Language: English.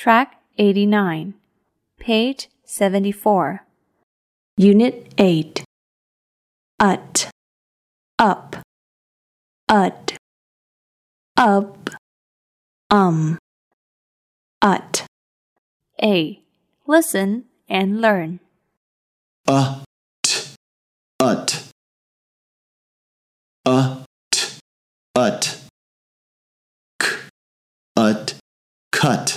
Track 89, page 74. Unit 8. Ut, up, ut, up, ut. A. Listen and learn. Ut, ut, ut, ut, k, ut, cut.